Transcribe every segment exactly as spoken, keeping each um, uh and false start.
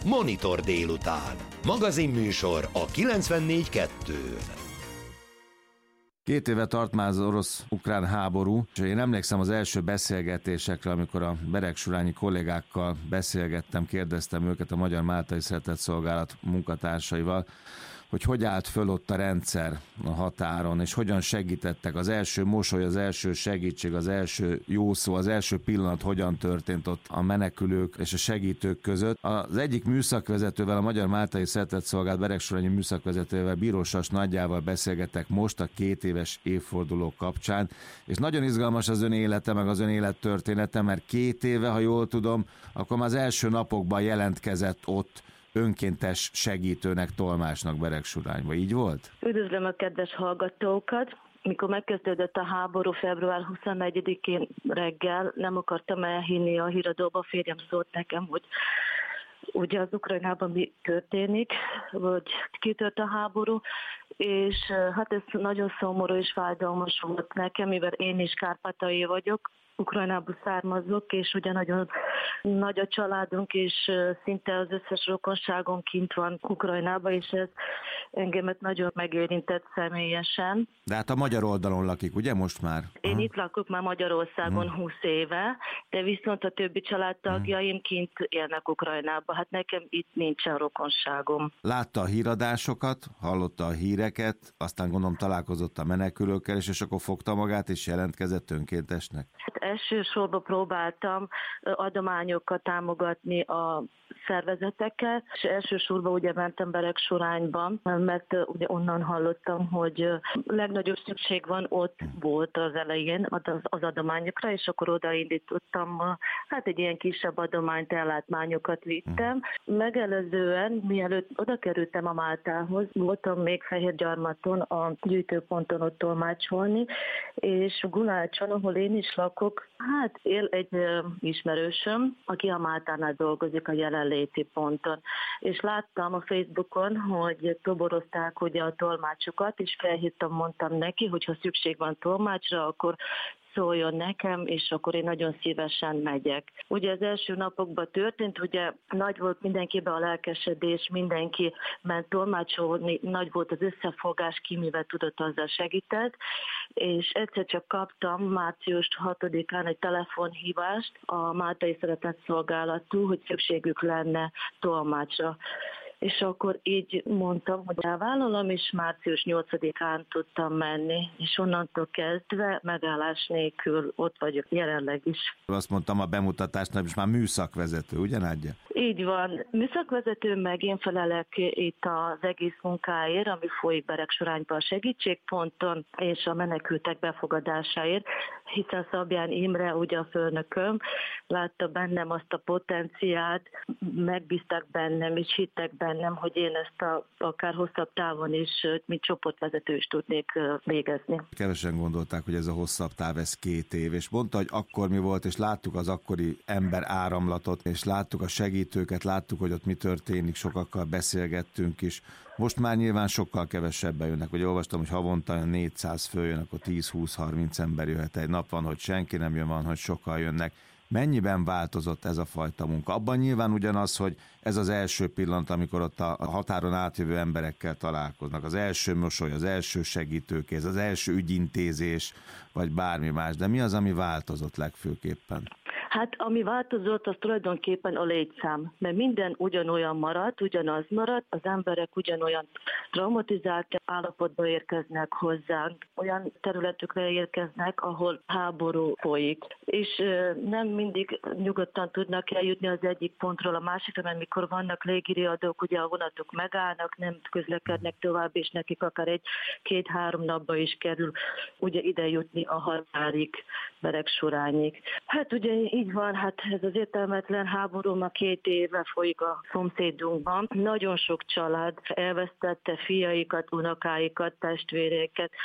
Monitor délután. Magazinműsor a kilencvennégy kettőn. Két éve tart már az orosz-ukrán háború, és én emlékszem az első beszélgetésekre, amikor a beregsurányi kollégákkal beszélgettem, kérdeztem őket, a Magyar Máltai Szeretetszolgálat munkatársaival, hogy hogy állt föl ott a rendszer a határon, és hogyan segítettek. Az első mosoly, az első segítség, az első jó szó, az első pillanat hogyan történt ott a menekülők és a segítők között. Az egyik műszakvezetővel, a Magyar Máltai Szeretetszolgálat beregsurányi műszakvezetővel, Bírósas Nagyjával beszélgetek most a két éves évforduló kapcsán, és nagyon izgalmas az ön élete, meg az ön élettörténete, mert két éve, ha jól tudom, akkor már az első napokban jelentkezett ott önkéntes segítőnek, tolmácsnak Beregsurányba. Így volt? Üdvözlöm a kedves hallgatókat! Mikor megkezdődött a háború február huszonnegyedikén reggel, nem akartam elhinni a híradóba, férjem szólt nekem, hogy ugye az Ukrajnában mi történik, vagy kitört a háború, és hát ez nagyon szomorú és fájdalmas volt nekem, mivel én is kárpátaljai vagyok, Ukrajnából származok, és ugye nagyon nagy a családunk, és szinte az összes rokonságon kint van Ukrajnában, és ez engemet nagyon megérintett személyesen. De hát a magyar oldalon lakik, ugye most már? Én Aha. itt lakok már Magyarországon hmm. húsz éve, de viszont a többi családtagjaim hmm. kint élnek Ukrajnában. Hát nekem itt nincsen rokonságom. Látta a híradásokat, hallotta a híreket, aztán gondolom találkozott a menekülőkkel, és, és akkor fogta magát, és jelentkezett önkéntesnek? Hát elsősorban próbáltam adományokat támogatni a szervezetekkel, és elsősorban ugye mentem Beregsurányban, mert ugye onnan hallottam, hogy legnagyobb szükség van, ott volt az elején az adományokra, és akkor odaindítottam, hát egy ilyen kisebb adományt, ellátmányokat vittem. Megelőzően, mielőtt oda kerültem a Máltához, voltam még Fehérgyarmaton, a gyűjtőponton ott tolmácsolni, és Gulácson, ahol én is lakok, hát él egy ismerősöm, aki a Máltánál dolgozik a jelenléti ponton. És láttam a Facebookon, hogy toborozták ugye a tolmácsokat, és felhívtam, mondtam neki, hogy ha szükség van tolmácsra, akkor szóljon nekem, és akkor én nagyon szívesen megyek. Ugye az első napokban történt, ugye nagy volt mindenkiben a lelkesedés, mindenki ment tolmácsolni, nagy volt az összefogás, ki mivel tudott, azzal segített, és egyszer csak kaptam március hatodikán egy telefonhívást a Máltai Szeretetszolgálattól, hogy szükségük lenne tolmácsra. És akkor így mondtam, hogy elvállalom, és március nyolcadikán tudtam menni, és onnantól kezdve megállás nélkül ott vagyok jelenleg is. Azt mondtam a bemutatásnál, és már műszakvezető, ugye Nádja? Így van. Műszakvezető, meg én felelek itt az egész munkáért, ami folyik Beregsurányban a segítségponton, és a menekültek befogadásáért, hiszen Szabján Imre, ugye a főnököm, látta bennem azt a potenciált, megbíztak bennem, és hittek bennem, hogy én ezt a, akár hosszabb távon is, mint csoportvezető is tudnék végezni. Kevesen gondolták, hogy ez a hosszabb táv, ez két év, és mondta, hogy akkor mi volt, és láttuk az akkori ember áramlatot, és láttuk a segítőket, láttuk, hogy ott mi történik, sokakkal beszélgettünk is. Most már nyilván sokkal kevesebben jönnek, vagy olvastam, hogy havonta négyszáz följön, akkor tíz-húsz-harminc ember jöhet egy nap, van, hogy senki nem jön, van, hogy sokan jönnek. Mennyiben változott ez a fajta munka? Abban nyilván ugyanaz, hogy ez az első pillanat, amikor ott a határon átjövő emberekkel találkoznak. Az első mosoly, az első segítőkéz, az első ügyintézés, vagy bármi más. De mi az, ami változott legfőképpen? Hát ami változott, az tulajdonképpen a létszám, mert minden ugyanolyan maradt, ugyanaz maradt, az emberek ugyanolyan traumatizált állapotba érkeznek hozzánk, olyan területükre érkeznek, ahol háború folyik. És nem mindig nyugodtan tudnak eljutni az egyik pontról a másikra, mert mikor vannak légiriadók, ugye a vonatok megállnak, nem közlekednek tovább, és nekik akár egy-két-három napba is kerül ugye ide jutni a határig, Beregsurányig. Hát ugye így van, hát ez az értelmetlen háború ma két éve folyik a szomszédunkban. Nagyon sok család elvesztette fiaikat, unokáikat, testvéreiket,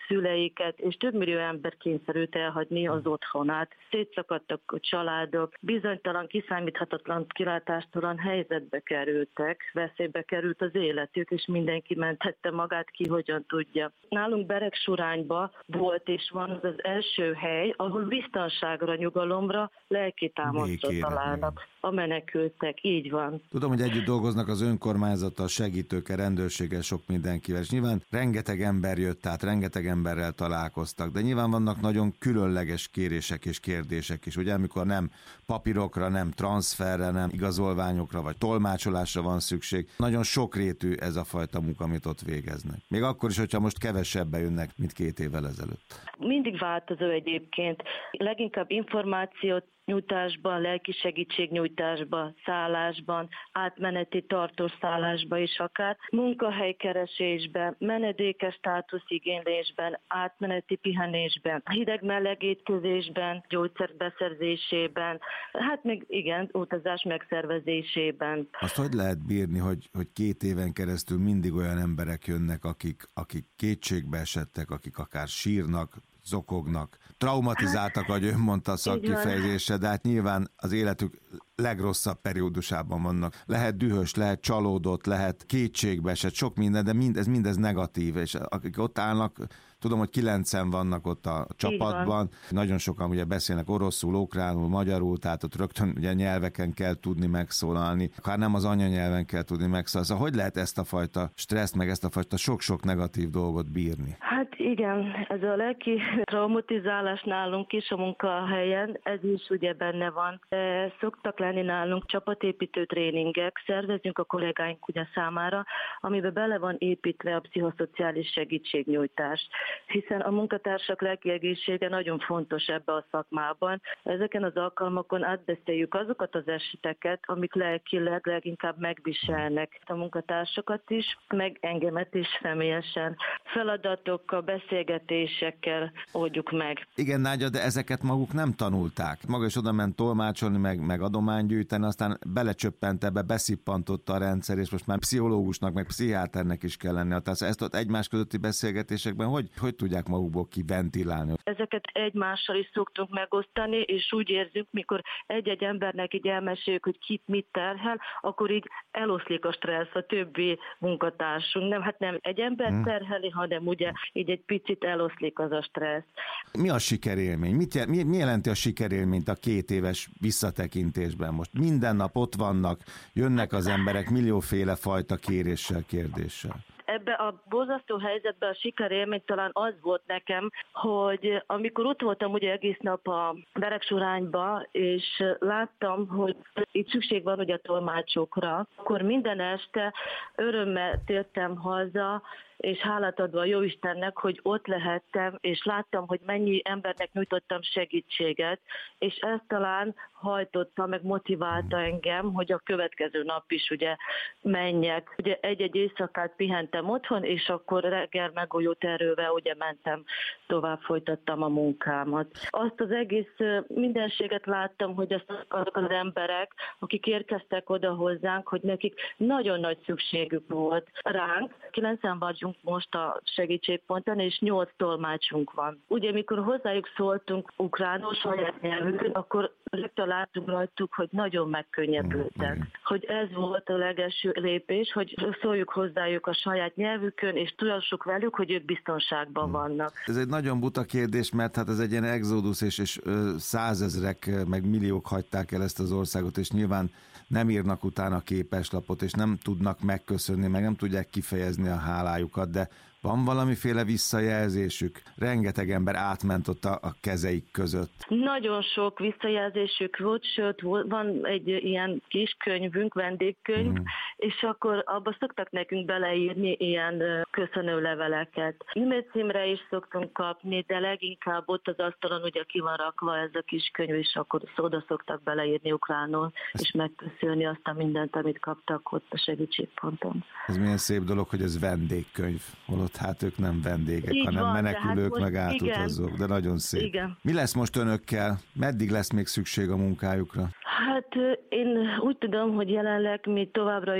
szüleiket, és több millió ember kényszerült elhagyni az otthonát. Szétszakadtak a családok, bizonytalan, kiszámíthatatlan, kilátástalan helyzetbe kerültek, veszélybe került az életük, és mindenki mentette magát ki, hogyan tudja. Nálunk Beregsurányban volt és van az az első hely, ahol biztonságra, nyugalomra, lelki támaszra találnak a menekültek. Így van. Tudom, hogy együtt dolgoznak az önkormányzattal, segítőkkel, rendőrséggel, sok mindenkivel, és nyilván rengeteg ember jött át, rengeteg emberrel találkoztak, de nyilván vannak nagyon különleges kérések és kérdések is, ugye, amikor nem papírokra, nem transferre, nem igazolványokra, vagy tolmácsolásra van szükség. Nagyon sokrétű ez a fajta munka, amit ott végeznek. Még akkor is, hogyha most kevesebben jönnek, mint két évvel ezelőtt. Mindig változó egyébként. Leginkább információt nyújtásban, lelki segítségnyújtásban, szállásban, átmeneti tartós szállásban is akár, munkahelykeresésben, menedékes státuszigénylésben, átmeneti pihenésben, hideg-meleg étkezésben, gyógyszer beszerzésében, hát még igen, utazás megszervezésében. Azt hogy lehet bírni, hogy, hogy két éven keresztül mindig olyan emberek jönnek, akik, akik kétségbe esettek, akik akár sírnak, zokognak, traumatizáltak, ahogy ön mondta a szakkifejezése, de hát nyilván az életük legrosszabb periódusában vannak. Lehet dühös, lehet csalódott, lehet kétségbeesett, sok minden, de mind, ez mindez negatív, és akik ott állnak, tudom, hogy kilencen vannak ott a csapatban, nagyon sokan ugye beszélnek oroszul, ukránul, magyarul, tehát ott rögtön ugye nyelveken kell tudni megszólalni, akár nem az anyanyelven kell tudni megszólalni. Szóval hogy lehet ezt a fajta stresszt, meg ezt a fajta sok-sok negatív dolgot bírni? Hát igen, ez a lelki traumatizálás nálunk is a munkahelyen, ez is ugye benne van. Szoktak lenni nálunk csapatépítő tréningek, szervezünk a kollégáink ugye számára, amiben bele van építve a pszichoszociális segítségnyújtás, hiszen a munkatársak lelki egészsége nagyon fontos ebbe a szakmában. Ezeken az alkalmakon átbeszéljük azokat az eseteket, amik lelkileg leginkább megviselnek a munkatársakat is, meg engemet is személyesen. Feladatokkal, beszélgetésekkel oldjuk meg. Igen, Nágya, de ezeket maguk nem tanulták. Maga is oda ment tolmácsolni, meg, meg adományt gyűjteni, aztán belecsöppent ebbe, beszippantotta a rendszer, és most már pszichológusnak, meg pszichiáternek is kell lenni. Tehát ezt ott egymás közötti beszélgetésekben hogy, hogy tudják magukból kiventilálni? Ezeket egymással is szoktunk megosztani, és úgy érzünk, mikor egy-egy embernek így elmeséljük, hogy kit mit terhel, akkor így eloszlik a stressz a többi munkatársunk. Nem, hát nem egy ember hmm. terheli, hanem ugye így egy picit eloszlik az a stressz. Mi a sikerélmény? Mit jel, mi, mi jelenti a sikerélményt a két éves visszatekintésben? Most minden nap ott vannak, jönnek az emberek millióféle fajta kéréssel, kérdéssel. Ebbe a borzasztó helyzetben a sikerélmény talán az volt nekem, hogy amikor ott voltam ugye egész nap a Beregsurányba, és láttam, hogy itt szükség van ugye a tolmácsokra, akkor minden este örömmel tértem haza, és hálát adva a Jóistennek, hogy ott lehettem, és láttam, hogy mennyi embernek nyújtottam segítséget, és ez talán hajtotta, meg motiválta engem, hogy a következő nap is ugye menjek. Ugye egy-egy éjszakát pihentem otthon, és akkor reggel megújult erővel ugye mentem, tovább folytattam a munkámat. Azt az egész mindenséget láttam, hogy azok az emberek, akik érkeztek oda hozzánk, hogy nekik nagyon nagy szükségük volt ránk. Kilencen vagyunk most a segítségponton, és nyolc tolmácsunk van. Ugye, mikor hozzájuk szóltunk ukránul, saját nyelvükön, akkor rögtön láttuk rajtuk, hogy nagyon megkönnyebbültek. Mm. Hogy ez volt a legelső lépés, hogy szóljuk hozzájuk a saját nyelvükön, és tudassuk velük, hogy ők biztonságban mm. vannak. Ez egy nagyon buta kérdés, mert hát ez egy ilyen exodus, és, és ö, százezrek, meg milliók hagyták el ezt az országot, és nyilván nem írnak utána képeslapot, és nem tudnak megköszönni, meg nem tudják kifejezni a hálájukat, de van valamiféle visszajelzésük? Rengeteg ember átment ott a, a kezeik között. Nagyon sok visszajelzésük volt, sőt, van egy ilyen kis könyvünk, vendégkönyv, mm. és akkor abba szoktak nekünk beleírni ilyen köszönő leveleket. E-mail címre is szoktunk kapni, de leginkább ott az asztalon ugye ki van rakva ez a kis könyv, és akkor oda szoktak beleírni ukránul, ez... és megköszönni azt a mindent, amit kaptak ott a segítségponton. Ez milyen szép dolog, hogy ez vendégkönyv. Holott hát ők nem vendégek, így hanem van, menekülők, hát meg átutazók, igen. De nagyon szép. Igen. Mi lesz most önökkel? Meddig lesz még szükség a munkájukra? Hát én úgy tudom, hogy jelenleg mi továbbra is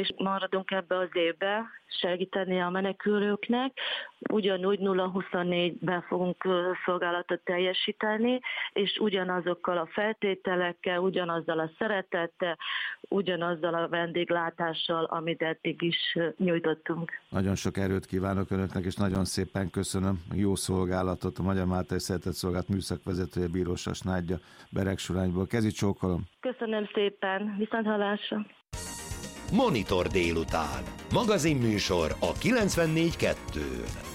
is maradunk ebbe az évbe, segíteni a menekülőknek. Ugyanúgy nulla huszonnégyben fogunk szolgálatot teljesíteni, és ugyanazokkal a feltételekkel, ugyanazzal a szeretettel, ugyanazzal a vendéglátással, amit eddig is nyújtottunk. Nagyon sok erőt kívánok önöknek, és nagyon szépen köszönöm a jó szolgálatot. A Magyar Máltai Szeretett Szolgálat műszakvezetője, Bírós Nádja, Beregsurányból. Kezi csókolom! Köszönöm szépen, viszonthallásra! Monitor délután. Magazinműsor a kilencvennégy kettőn.